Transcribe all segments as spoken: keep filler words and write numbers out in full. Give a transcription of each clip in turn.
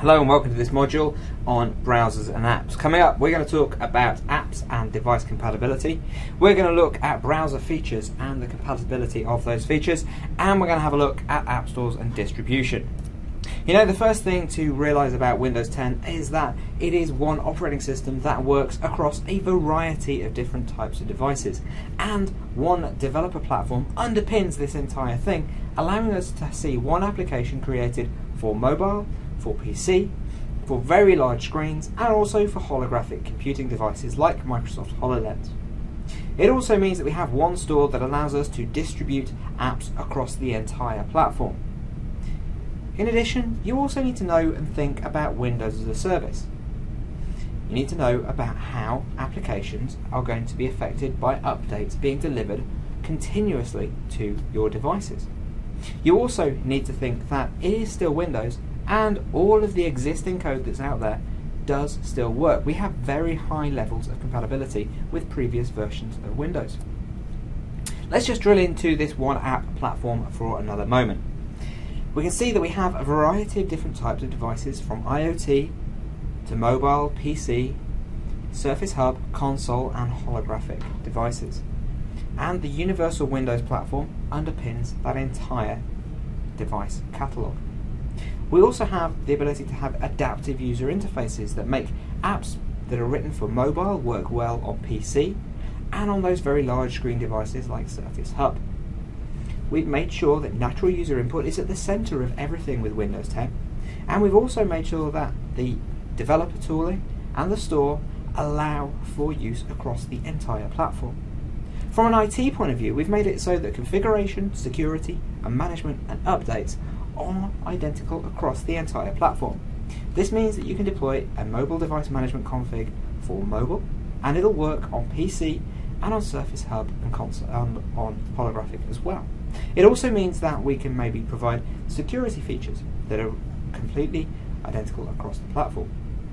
Hello and welcome to this module on browsers and apps. Coming up, we're going to talk about apps and device compatibility. We're going to look at browser features and the compatibility of those features, and we're going to have a look at app stores and distribution. You know, the first thing to realize about Windows ten is that it is one operating system that works across a variety of different types of devices, and one developer platform underpins this entire thing, allowing us to see one application created for mobile, for P C, for very large screens, and also for holographic computing devices like Microsoft HoloLens. It also means that we have one store that allows us to distribute apps across the entire platform. In addition, you also need to know and think about Windows as a service. You need to know about how applications are going to be affected by updates being delivered continuously to your devices. You also need to think that it is still Windows, and all of the existing code that's out there does still work. We have very high levels of compatibility with previous versions of Windows. Let's just drill into this one app platform for another moment. We can see that we have a variety of different types of devices, from IoT to mobile, P C, Surface Hub, console and holographic devices. And the Universal Windows platform underpins that entire device catalogue. We also have the ability to have adaptive user interfaces that make apps that are written for mobile work well on P C and on those very large screen devices like Surface Hub. We've made sure that natural user input is at the centre of everything with Windows ten, and we've also made sure that the developer tooling and the store allow for use across the entire platform. From an I T point of view, we've made it so that configuration, security and management and updates are identical across the entire platform. This means that you can deploy a mobile device management config for mobile, and it'll work on P C and on Surface Hub and console, um, on holographic as well. It also means that we can maybe provide security features that are completely identical across the platform.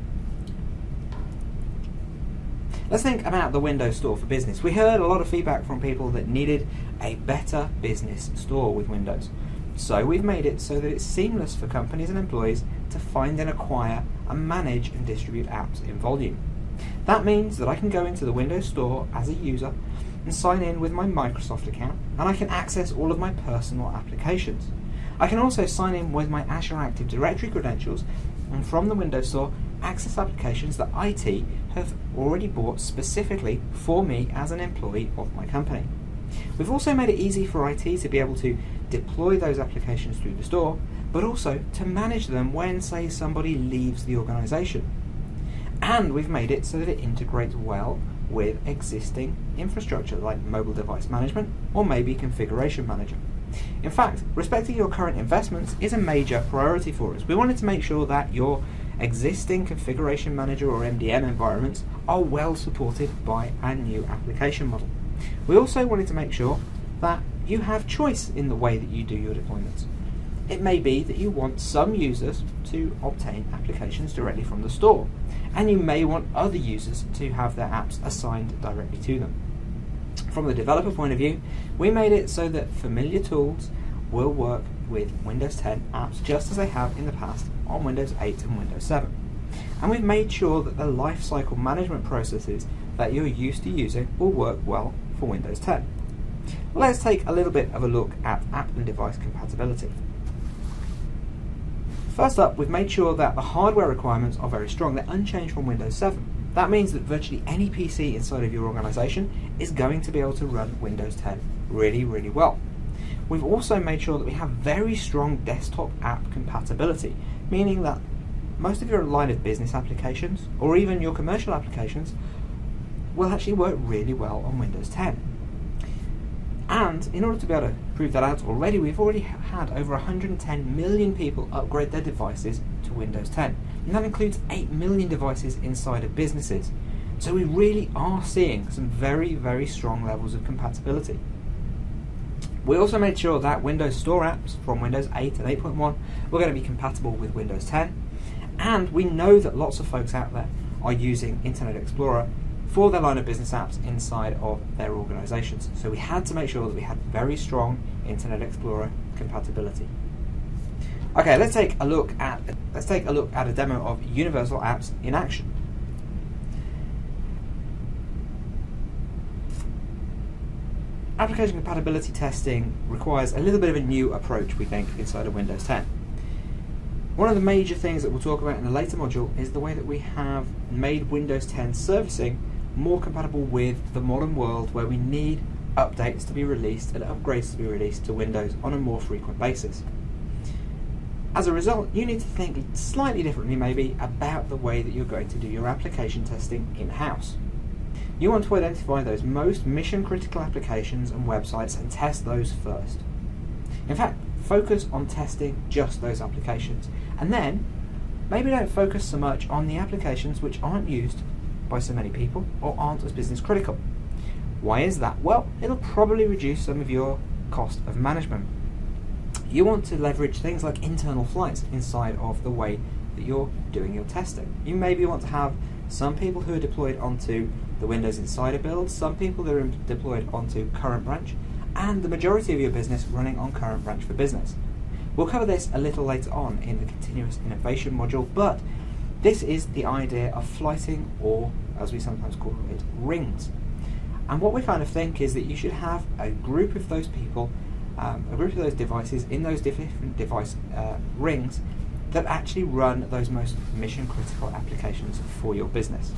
Let's think about the Windows Store for Business. We heard a lot of feedback from people that needed a better business store with Windows. So we've made it so that it's seamless for companies and employees to find and acquire and manage and distribute apps in volume. That means that I can go into the Windows Store as a user and sign in with my Microsoft account, and I can access all of my personal applications. I can also sign in with my Azure Active Directory credentials, and from the Windows Store access applications that I T have already bought specifically for me as an employee of my company. We've also made it easy for I T to be able to deploy those applications through the store, but also to manage them when, say, somebody leaves the organisation. And we've made it so that it integrates well with existing infrastructure like mobile device management or maybe configuration manager. In fact, respecting your current investments is a major priority for us. We wanted to make sure that your existing configuration manager or M D M environments are well supported by our new application model. We also wanted to make sure that you have choice in the way that you do your deployments. It may be that you want some users to obtain applications directly from the store, and you may want other users to have their apps assigned directly to them. From the developer point of view, we made it so that familiar tools will work with Windows ten apps just as they have in the past on Windows eight and Windows seven. And we've made sure that the lifecycle management processes that you're used to using will work well for Windows ten. Let's take a little bit of a look at app and device compatibility. First up, we've made sure that the hardware requirements are very strong. They're unchanged from Windows seven. That means that virtually any P C inside of your organisation is going to be able to run Windows ten really, really well. We've also made sure that we have very strong desktop app compatibility, meaning that most of your line of business applications, or even your commercial applications, will actually work really well on Windows ten. And in order to be able to prove that out already, we've already had over one hundred ten million people upgrade their devices to Windows ten. And that includes eight million devices inside of businesses. So we really are seeing some very, very strong levels of compatibility. We also made sure that Windows Store apps from Windows eight and eight point one were going to be compatible with Windows ten. And we know that lots of folks out there are using Internet Explorer for their line of business apps inside of their organizations. So we had to make sure that we had very strong Internet Explorer compatibility. Okay, let's take a look at let's take a look at a demo of Universal Apps in action. Application compatibility testing requires a little bit of a new approach, we think, inside of Windows ten. One of the major things that we'll talk about in a later module is the way that we have made Windows ten servicing more compatible with the modern world, where we need updates to be released and upgrades to be released to Windows on a more frequent basis. As a result, you need to think slightly differently maybe about the way that you're going to do your application testing in-house. You want to identify those most mission-critical applications and websites and test those first. In fact, focus on testing just those applications, and then maybe don't focus so much on the applications which aren't used by so many people or aren't as business critical. Why is that? Well, it'll probably reduce some of your cost of management. You want to leverage things like internal flights inside of the way that you're doing your testing. You maybe want to have some people who are deployed onto the Windows Insider build, some people that are deployed onto Current Branch, and the majority of your business running on Current Branch for Business. We'll cover this a little later on in the Continuous Innovation module, but this is the idea of flighting, or as we sometimes call it, rings. And what we kind of think is that you should have a group of those people, um, a group of those devices in those different device uh, rings that actually run those most mission critical applications for your business.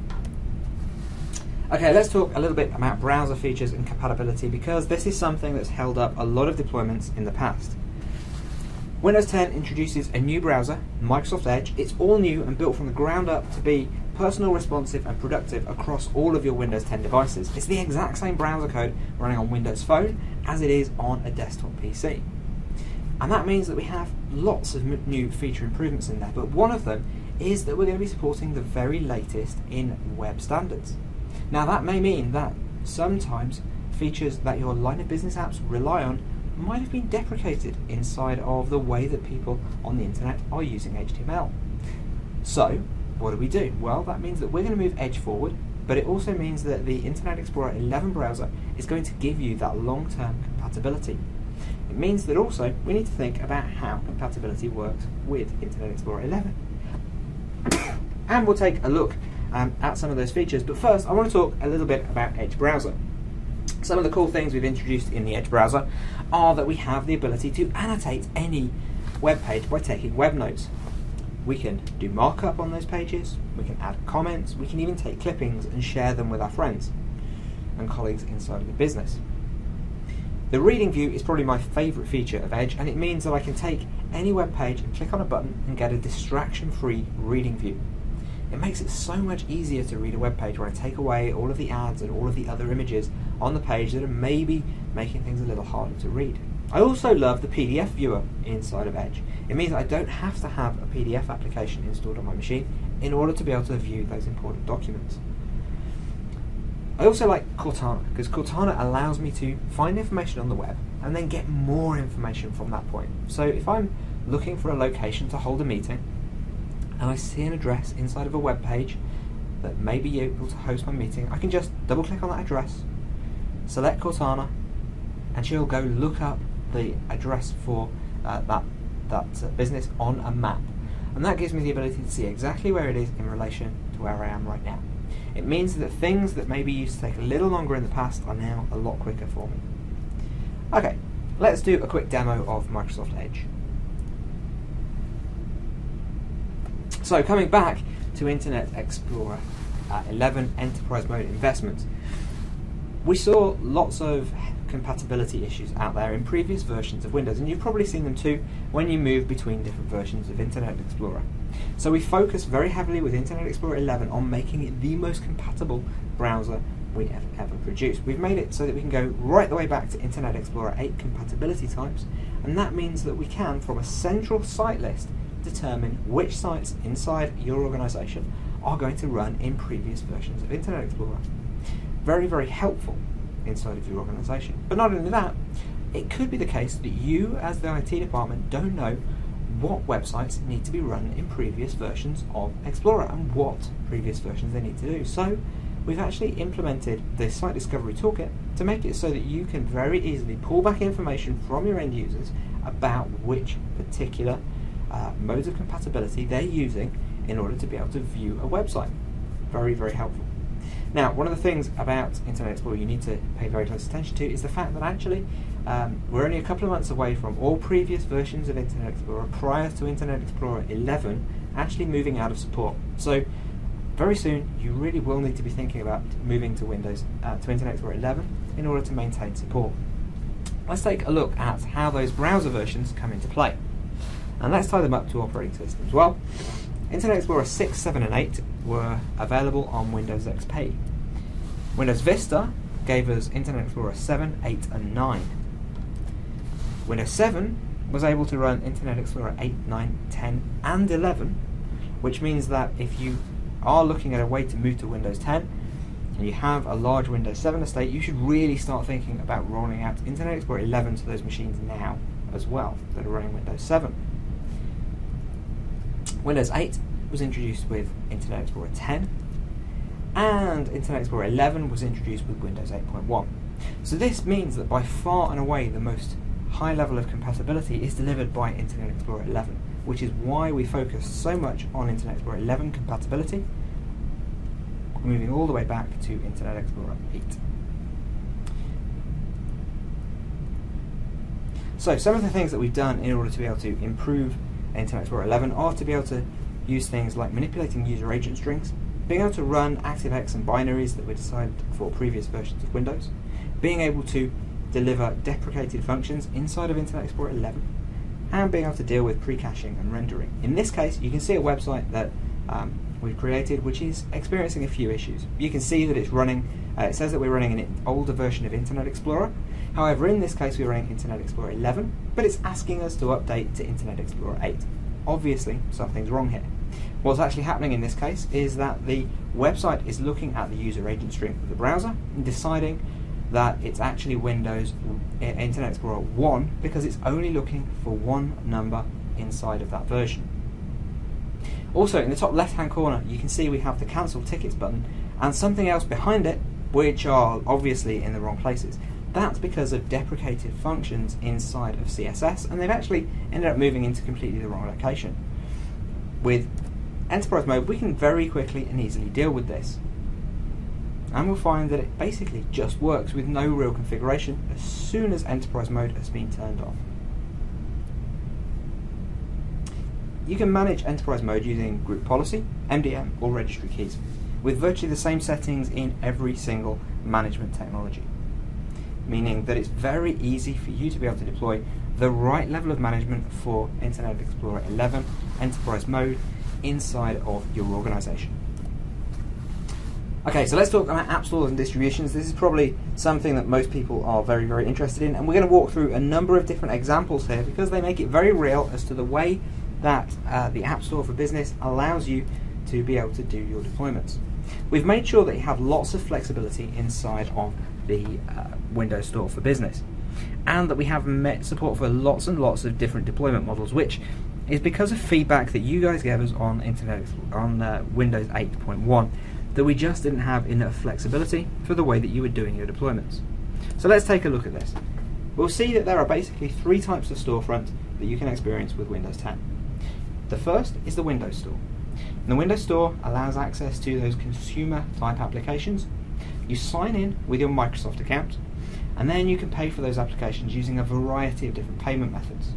Okay, let's talk a little bit about browser features and compatibility, because this is something that's held up a lot of deployments in the past. Windows ten introduces a new browser, Microsoft Edge. It's all new and built from the ground up to be personal, responsive and productive across all of your Windows ten devices. It's the exact same browser code running on Windows Phone as it is on a desktop P C. And that means that we have lots of m new feature improvements in there, but one of them is that we're going to be supporting the very latest in web standards. Now that may mean that sometimes features that your line of business apps rely on might have been deprecated inside of the way that people on the internet are using H T M L. So what do we do? Well, that means that we're going to move Edge forward, but it also means that the Internet Explorer eleven browser is going to give you that long-term compatibility. It means that also we need to think about how compatibility works with Internet Explorer eleven. And we'll take a look um, at some of those features, but first I want to talk a little bit about Edge browser. Some of the cool things we've introduced in the Edge browser are that we have the ability to annotate any web page by taking web notes. We can do markup on those pages, we can add comments, we can even take clippings and share them with our friends and colleagues inside of the business. The reading view is probably my favourite feature of Edge, and it means that I can take any web page and click on a button and get a distraction-free reading view. It makes it so much easier to read a web page when I take away all of the ads and all of the other images on the page that are maybe making things a little harder to read. I also love the P D F viewer inside of Edge. It means I don't have to have a P D F application installed on my machine in order to be able to view those important documents. I also like Cortana, because Cortana allows me to find information on the web and then get more information from that point. So if I'm looking for a location to hold a meeting and I see an address inside of a web page that may be able to host my meeting, I can just double click on that address, select Cortana, and she'll go look up the address for uh, that, that uh, business on a map. And that gives me the ability to see exactly where it is in relation to where I am right now. It means that things that maybe used to take a little longer in the past are now a lot quicker for me. Okay, let's do a quick demo of Microsoft Edge. So coming back to Internet Explorer uh, eleven Enterprise Mode investments, we saw lots of compatibility issues out there in previous versions of Windows, and you've probably seen them too when you move between different versions of Internet Explorer. So we focus very heavily with Internet Explorer eleven on making it the most compatible browser we have ever produced. We've made it so that we can go right the way back to Internet Explorer eight compatibility types, and that means that we can, from a central site list, determine which sites inside your organization are going to run in previous versions of Internet Explorer. Very, very helpful inside of your organization. But not only that, it could be the case that you as the I T department don't know what websites need to be run in previous versions of Explorer and what previous versions they need to do. So we've actually implemented the Site Discovery Toolkit to make it so that you can very easily pull back information from your end users about which particular uh, modes of compatibility they're using in order to be able to view a website. Very, very helpful. Now, one of the things about Internet Explorer you need to pay very close attention to is the fact that actually um, we're only a couple of months away from all previous versions of Internet Explorer prior to Internet Explorer eleven actually moving out of support. So very soon you really will need to be thinking about moving to Windows uh, to Internet Explorer eleven in order to maintain support. Let's take a look at how those browser versions come into play, and let's tie them up to operating systems. Well, Internet Explorer six, seven and eight were available on Windows X P. Windows Vista gave us Internet Explorer seven, eight and nine. Windows seven was able to run Internet Explorer eight, nine, ten and eleven, which means that if you are looking at a way to move to Windows ten and you have a large Windows seven estate, you should really start thinking about rolling out Internet Explorer eleven to those machines now as well that are running Windows seven. Windows eight was introduced with Internet Explorer ten, and Internet Explorer eleven was introduced with Windows eight point one. So this means that by far and away the most high level of compatibility is delivered by Internet Explorer eleven, which is why we focus so much on Internet Explorer eleven compatibility, moving all the way back to Internet Explorer eight. So some of the things that we've done in order to be able to improve Internet Explorer eleven are to be able to use things like manipulating user agent strings, being able to run ActiveX and binaries that were decided for previous versions of Windows, being able to deliver deprecated functions inside of Internet Explorer eleven, and being able to deal with pre-caching and rendering. In this case, you can see a website that um, we've created which is experiencing a few issues. You can see that it's running, uh, it says that we're running an older version of Internet Explorer. However, in this case we're running Internet Explorer eleven, but it's asking us to update to Internet Explorer eight. Obviously, something's wrong here. What's actually happening in this case is that the website is looking at the user agent string of the browser and deciding that it's actually Windows uh, Internet Explorer one because it's only looking for one number inside of that version. Also, in the top left hand corner you can see we have the cancel tickets button and something else behind it which are obviously in the wrong places. That's because of deprecated functions inside of C S S, and they've actually ended up moving into completely the wrong location. With Enterprise Mode we can very quickly and easily deal with this, and we'll find that it basically just works with no real configuration as soon as Enterprise Mode has been turned off. You can manage Enterprise Mode using group policy, M D M or registry keys, with virtually the same settings in every single management technology, meaning that it's very easy for you to be able to deploy the right level of management for Internet Explorer eleven Enterprise Mode inside of your organization. Okay, so let's talk about app stores and distributions. This is probably something that most people are very, very interested in, and we're going to walk through a number of different examples here because they make it very real as to the way that uh, the App Store for Business allows you to be able to do your deployments. We've made sure that you have lots of flexibility inside of the uh, Windows Store for Business, and that we have met support for lots and lots of different deployment models, which is because of feedback that you guys gave us on Internet on uh, Windows eight point one, that we just didn't have enough flexibility for the way that you were doing your deployments. So let's take a look at this. We'll see that there are basically three types of storefront that you can experience with Windows ten. The first is the Windows Store. And the Windows Store allows access to those consumer type applications. You sign in with your Microsoft account, and then you can pay for those applications using a variety of different payment methods.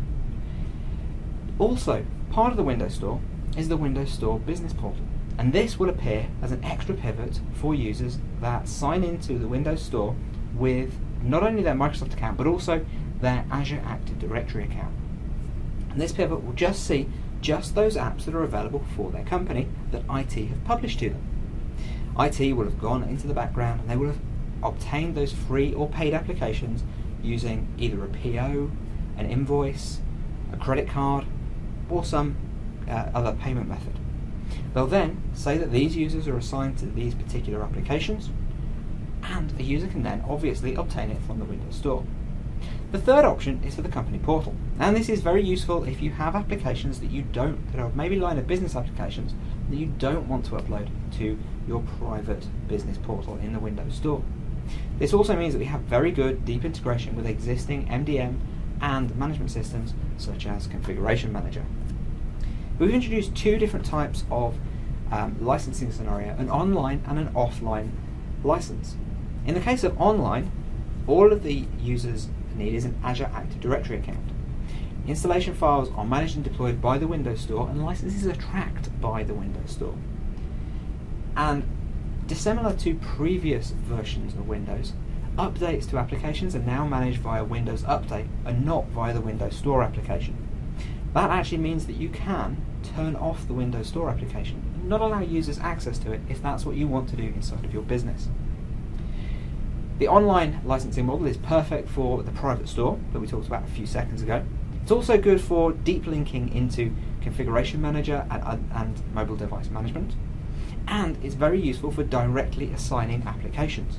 Also, part of the Windows Store is the Windows Store Business Portal, and this will appear as an extra pivot for users that sign into the Windows Store with not only their Microsoft account but also their Azure Active Directory account. And this pivot will just see just those apps that are available for their company that I T have published to them. I T will have gone into the background and they will have obtained those free or paid applications using either a P O, an invoice, a credit card, or some uh, other payment method. They'll then say that these users are assigned to these particular applications, and a user can then obviously obtain it from the Windows Store. The third option is for the company portal, and this is very useful if you have applications that you don't, that are maybe line of business applications that you don't want to upload to your private business portal in the Windows Store. This also means that we have very good deep integration with existing M D M and management systems such as Configuration Manager. We've introduced two different types of um, licensing scenario, an online and an offline license. In the case of online, all of the users need is an Azure Active Directory account. Installation files are managed and deployed by the Windows Store, and licenses are tracked by the Windows Store. And dissimilar to previous versions of Windows, updates to applications are now managed via Windows Update and not via the Windows Store application. That actually means that you can turn off the Windows Store application and not allow users access to it if that's what you want to do inside of your business. The online licensing model is perfect for the private store that we talked about a few seconds ago. It's also good for deep linking into Configuration Manager and, and mobile device management, and it's very useful for directly assigning applications.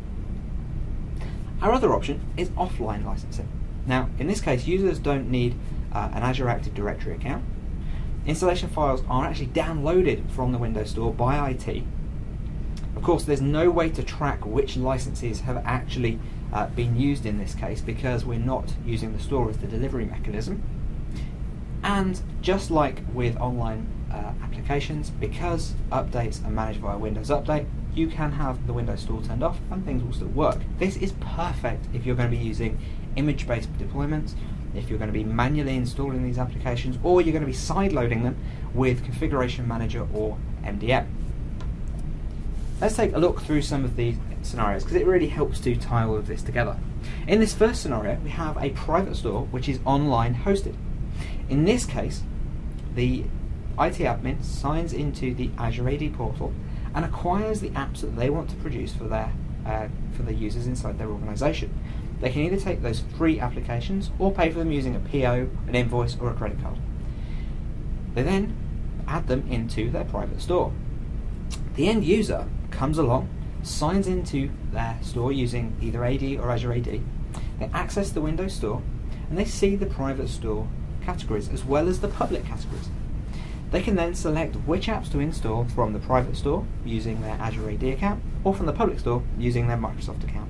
Our other option is offline licensing. Now, in this case, users don't need uh, an Azure Active Directory account. Installation files are actually downloaded from the Windows Store by I T. Of course, there's no way to track which licenses have actually uh, been used in this case because we're not using the store as the delivery mechanism. And just like with online uh, applications, because updates are managed via Windows Update, you can have the Windows Store turned off and things will still work. This is perfect if you're going to be using image-based deployments, if you're going to be manually installing these applications, or you're going to be sideloading them with Configuration Manager or M D M. Let's take a look through some of these scenarios because it really helps to tie all of this together. In this first scenario, we have a private store which is online hosted. In this case, the I T admin signs into the Azure A D portal and acquires the apps that they want to produce for their uh, for their users inside their organisation. They can either take those free applications or pay for them using a P O, an invoice, or a credit card. They then add them into their private store. The end user comes along, signs into their store using either A D or Azure A D. They access the Windows Store and they see the private store categories as well as the public categories. They can then select which apps to install from the private store using their Azure A D account or from the public store using their Microsoft account.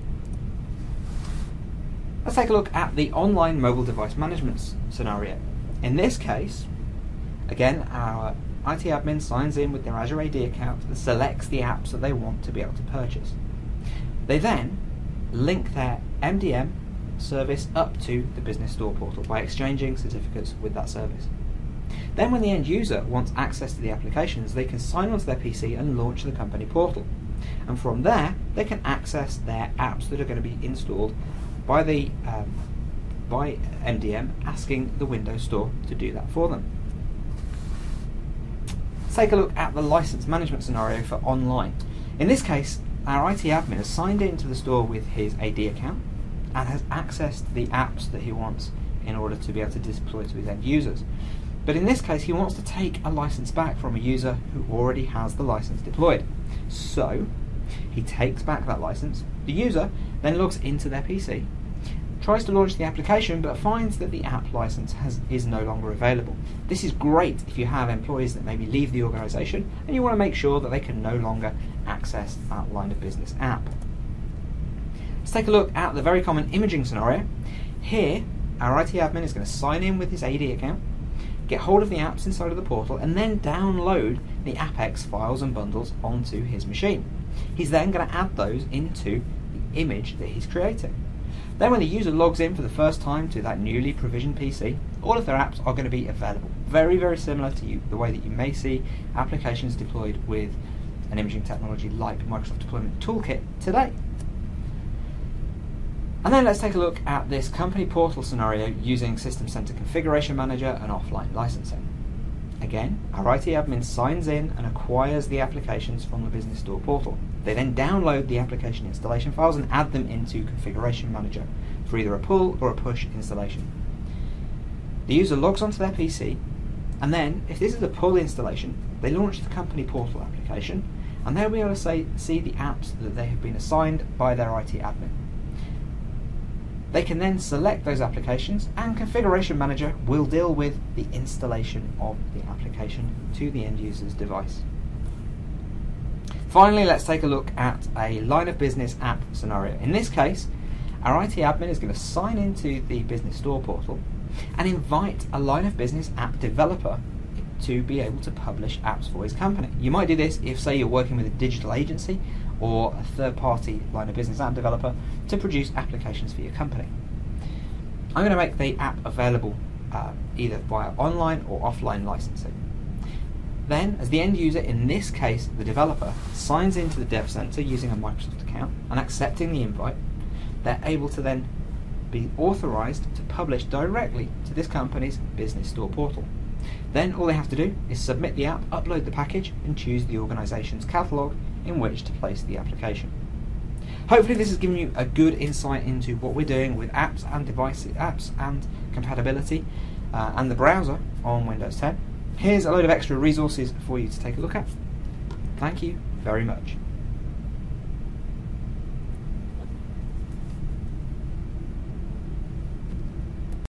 Let's take a look at the online mobile device management scenario. In this case, again, our I T admin signs in with their Azure A D account and selects the apps that they want to be able to purchase. They then link their M D M service up to the Business Store portal by exchanging certificates with that service. Then when the end user wants access to the applications, they can sign onto their P C and launch the company portal. And from there, they can access their apps that are going to be installed by the um, by M D M, asking the Windows Store to do that for them. Let's take a look at the license management scenario for online. In this case, our I T admin has signed into the store with his A D account and has accessed the apps that he wants in order to be able to deploy to his end users. But in this case, he wants to take a license back from a user who already has the license deployed. So he takes back that license. The user then logs into their P C, tries to launch the application, but finds that the app license has, is no longer available. This is great if you have employees that maybe leave the organisation and you want to make sure that they can no longer access that line of business app. Let's take a look at the very common imaging scenario. Here, our I T admin is going to sign in with his A D account, get hold of the apps inside of the portal, and then download the AppX files and bundles onto his machine. He's then going to add those into the image that he's creating. Then when the user logs in for the first time to that newly provisioned P C, all of their apps are going to be available. Very, very similar to you, the way that you may see applications deployed with an imaging technology like Microsoft Deployment Toolkit today. And then let's take a look at this company portal scenario using System Center Configuration Manager and offline licensing. Again, our I T admin signs in and acquires the applications from the Business Store portal. They then download the application installation files and add them into Configuration Manager for either a pull or a push installation. The user logs onto their P C, and then, if this is a pull installation, they launch the company portal application, and they'll be able to say, see the apps that they have been assigned by their I T admin. They can then select those applications, and Configuration Manager will deal with the installation of the application to the end user's device. Finally, let's take a look at a line of business app scenario. In this case, our I T admin is going to sign into the Business Store portal and invite a line of business app developer to be able to publish apps for his company. You might do this if, say, you're working with a digital agency or a third-party line of business app developer to produce applications for your company. I'm going to make the app available uh, either via online or offline licensing. Then, as the end user, in this case the developer, signs into the Dev Center using a Microsoft account and accepting the invite, they're able to then be authorized to publish directly to this company's Business Store portal. Then all they have to do is submit the app, upload the package, and choose the organization's catalog in which to place the application. Hopefully this has given you a good insight into what we're doing with apps and devices, apps and compatibility, uh, and the browser on Windows ten. Here's a load of extra resources for you to take a look at. Thank you very much.